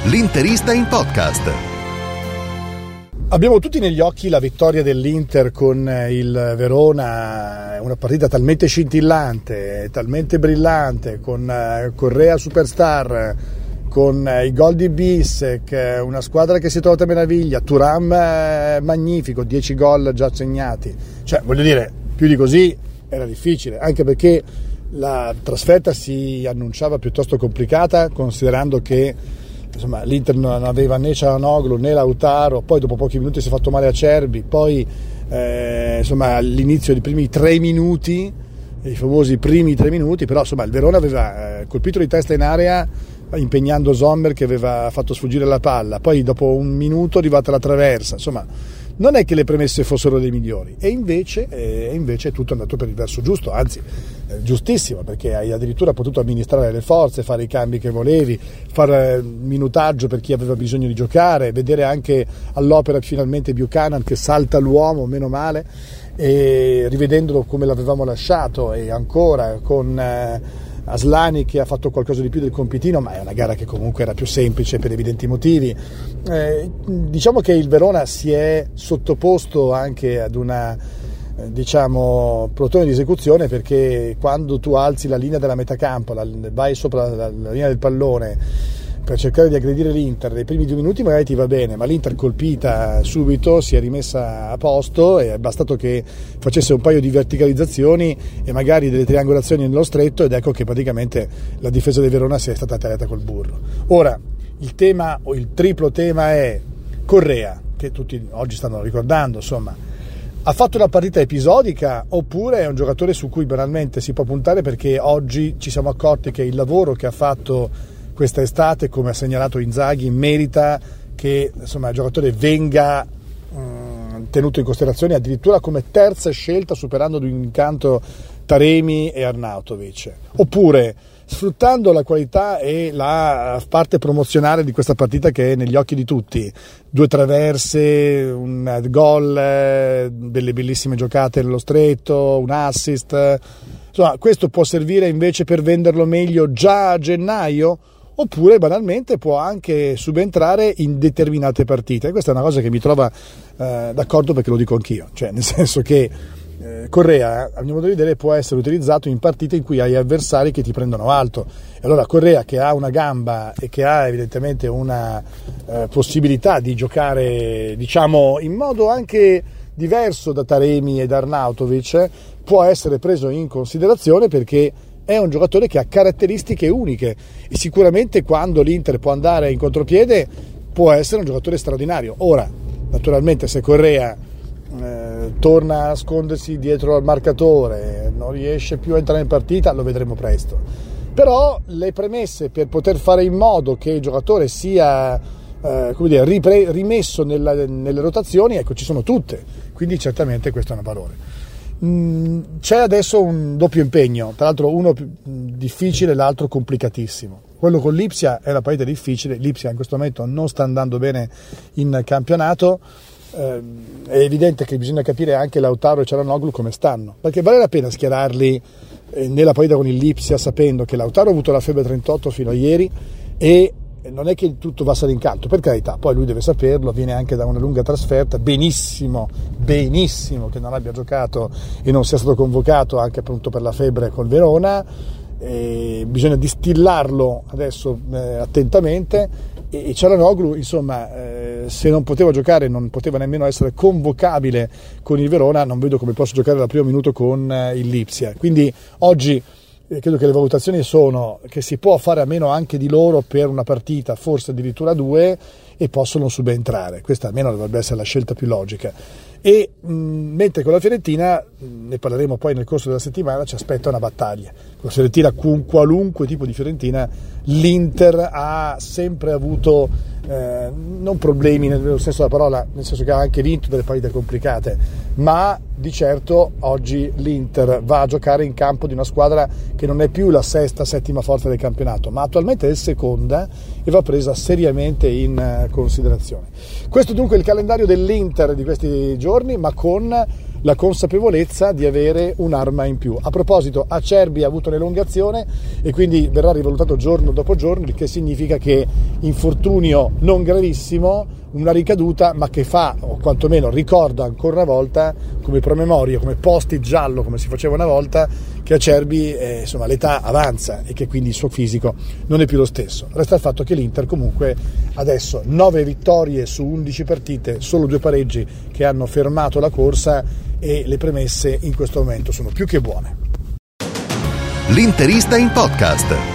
L'Interista in podcast. Abbiamo tutti negli occhi la vittoria dell'Inter con il Verona, una partita talmente scintillante, talmente brillante, con Correa superstar, con i gol di Bissek, una squadra che si è trovata a meraviglia, Thuram magnifico, 10 gol già segnati. Cioè, voglio dire, più di così era difficile, anche perché la trasferta si annunciava piuttosto complicata, considerando che insomma, l'Inter non aveva né Çalhanoğlu né Lautaro, poi dopo pochi minuti si è fatto male a Cerbi, poi insomma, all'inizio dei primi 3 minuti, i famosi primi 3 minuti, però insomma, il Verona aveva colpito di testa in area impegnando Sommer che aveva fatto sfuggire la palla, poi dopo un minuto è arrivata la traversa, insomma non è che le premesse fossero le migliori, e invece è tutto andato per il verso giusto, anzi giustissimo, perché hai addirittura potuto amministrare le forze, fare i cambi che volevi, fare minutaggio per chi aveva bisogno di giocare, vedere anche all'opera finalmente Buchanan che salta l'uomo, meno male, e rivedendolo come l'avevamo lasciato, e ancora con Aslani che ha fatto qualcosa di più del compitino, ma è una gara che comunque era più semplice per evidenti motivi. Diciamo che il Verona si è sottoposto anche ad una plotone di esecuzione, perché quando tu alzi la linea della metacampo, vai sopra la linea del pallone per cercare di aggredire l'Inter, nei primi 2 minuti magari ti va bene, ma l'Inter colpita subito si è rimessa a posto, e è bastato che facesse un paio di verticalizzazioni e magari delle triangolazioni nello stretto, ed ecco che praticamente la difesa del Verona si è stata tagliata col burro. Ora, il tema, o il triplo tema, è Correa, che tutti oggi stanno ricordando, insomma, ha fatto una partita episodica oppure è un giocatore su cui banalmente si può puntare, perché oggi ci siamo accorti che il lavoro che ha fatto questa estate, come ha segnalato Inzaghi, merita che insomma, il giocatore venga tenuto in considerazione addirittura come terza scelta, superando d'incanto Taremi e Arnautovic. Oppure, sfruttando la qualità e la parte promozionale di questa partita che è negli occhi di tutti, 2 traverse, un gol, delle bellissime giocate nello stretto, un assist, insomma questo può servire invece per venderlo meglio già a gennaio, oppure banalmente può anche subentrare in determinate partite. Questa è una cosa che mi trova d'accordo, perché lo dico anch'io, cioè nel senso che Correa, a mio modo di vedere, può essere utilizzato in partite in cui hai avversari che ti prendono alto, e allora Correa, che ha una gamba e che ha evidentemente una possibilità di giocare diciamo in modo anche diverso da Taremi e da Arnautovic, può essere preso in considerazione, perché è un giocatore che ha caratteristiche uniche, e sicuramente quando l'Inter può andare in contropiede può essere un giocatore straordinario. Ora, naturalmente, se Correa torna a nascondersi dietro al marcatore, non riesce più a entrare in partita, lo vedremo presto. Però le premesse per poter fare in modo che il giocatore sia rimesso nelle rotazioni, ecco, ci sono tutte, quindi certamente questo è un valore. C'è adesso un doppio impegno, tra l'altro uno più difficile, l'altro complicatissimo. Quello con l'Ipsia è la partita difficile. L'Ipsia in questo momento non sta andando bene in campionato, è evidente che bisogna capire anche Lautaro e Çalhanoğlu come stanno, perché vale la pena schierarli nella partita con il Lipsia sapendo che Lautaro ha avuto la febbre 38 fino a ieri, e non è che tutto va a salire, per carità, poi lui deve saperlo, viene anche da una lunga trasferta, benissimo che non abbia giocato e non sia stato convocato anche appunto per la febbre col Verona, bisogna distillarlo adesso attentamente, e Çalhanoğlu insomma se non poteva giocare, non poteva nemmeno essere convocabile con il Verona, non vedo come possa giocare dal primo minuto con il Lipsia, quindi oggi credo che le valutazioni sono che si può fare a meno anche di loro per una partita, forse addirittura 2, e possono subentrare. Questa almeno dovrebbe essere la scelta più logica. E mentre con la Fiorentina, ne parleremo poi nel corso della settimana, ci aspetta una battaglia. Con la Fiorentina, con qualunque tipo di Fiorentina, l'Inter ha sempre avuto non problemi nel vero senso della parola, nel senso che ha anche vinto delle partite complicate, ma di certo oggi l'Inter va a giocare in campo di una squadra che non è più la sesta, settima forza del campionato, ma attualmente è seconda, e va presa seriamente in considerazione. Questo dunque è il calendario dell'Inter di questi giorni, ma con la consapevolezza di avere un'arma in più. A proposito, Acerbi ha avuto un'elongazione e quindi verrà rivalutato giorno dopo giorno, il che significa che infortunio non gravissimo, una ricaduta, ma che fa, o quantomeno ricorda ancora una volta, come promemoria, come post-it giallo, come si faceva una volta, che Acerbi insomma, l'età avanza e che quindi il suo fisico non è più lo stesso. Resta il fatto che l'Inter comunque adesso 9 vittorie su 11 partite, solo 2 pareggi che hanno fermato la corsa, e le premesse in questo momento sono più che buone. L'Interista in podcast.